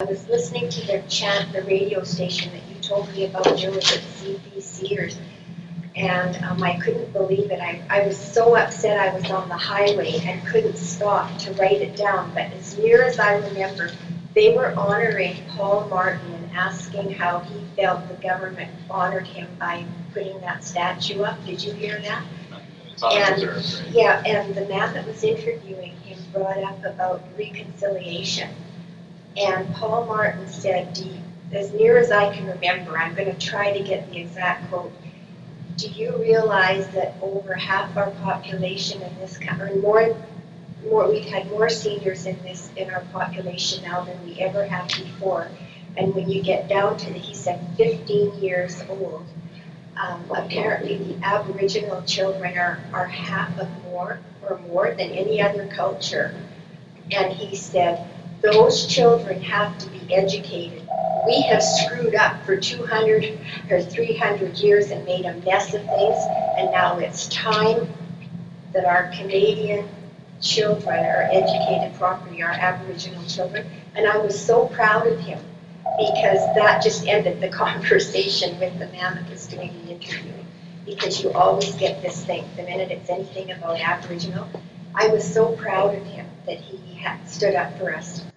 was listening to their chant, the radio station that you told me about. There was at CBC, and I couldn't believe it. I was so upset. I was on the highway and couldn't stop to write it down. But as near as I remember, they were honoring Paul Martin and asking how he felt the government honored him by putting that statue up. Did you hear that? Yeah, and the man that was interviewing him brought up about reconciliation. And Paul Martin said, as near as I can remember, I'm going to try to get the exact quote, do you realize that over half our population in this country, we've had more seniors in our population now than we ever have before. And when you get down to he said 15 years old, apparently the Aboriginal children are half of more than any other culture. And he said, those children have to be educated. We have screwed up for 200 or 300 years and made a mess of things, and now it's time that our Canadian children are educated properly, our Aboriginal children. And I was so proud of him because that just ended the conversation with the man that was doing the interviewing. Because you always get this thing, the minute it's anything about Aboriginal. I was so proud of him that he had stood up for us.